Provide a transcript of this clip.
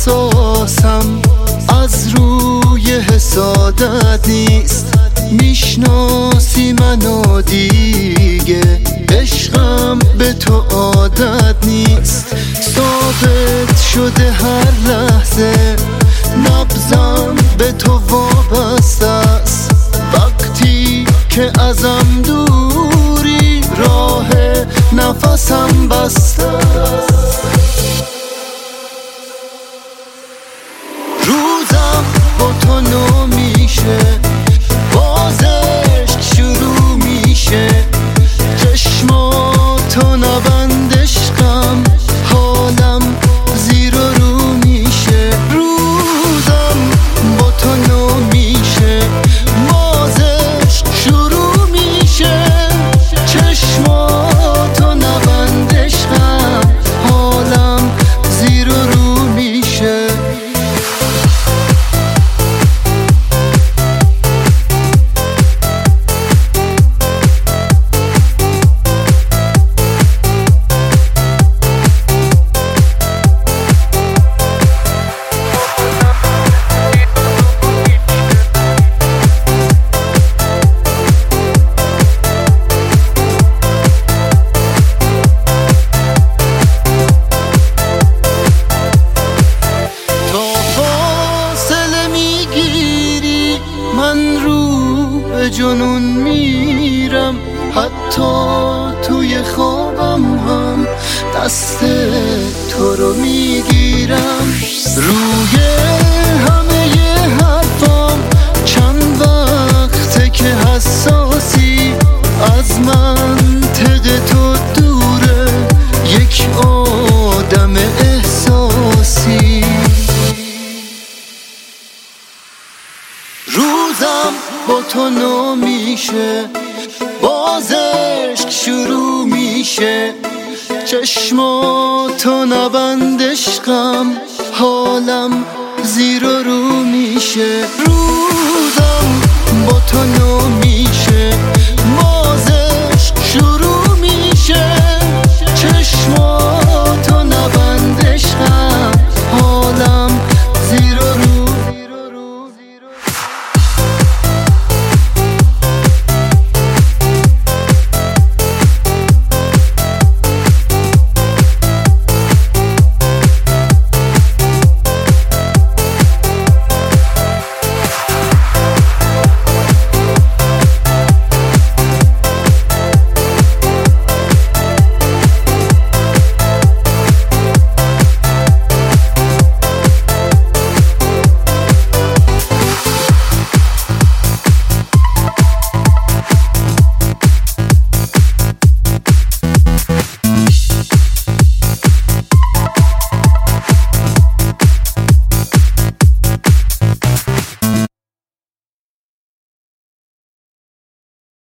احساسم از روی حسادت نیست، میشناسی منو دیگه، عشقم به تو عادت نیست. ثابت شده هر لحظه نبضم به تو وابسته است، وقتی که ازم دوری راه نفسم بسته است. روزم با تو نو میشه، باز عشق شروع میشه، چشماتو نبند عشقم، حالم زیر و رو میشه. روزم با تو نو میشه، باز عشق شروع میشه، چشماتو نبند عشقم، حالم زیر و رو میشه. من رو به جنون میرم، حتی توی خوابم هم دست تو رو میگیرم. روی همه حرفام چند وقته که حساسی، از منطق تو دوره یک آدم احساسی. روزم با تو نو میشه، باز عشق شروع میشه، چشماتو نبند عشقم، حالم زیر و رو میشه. روزم با تو نو میشه،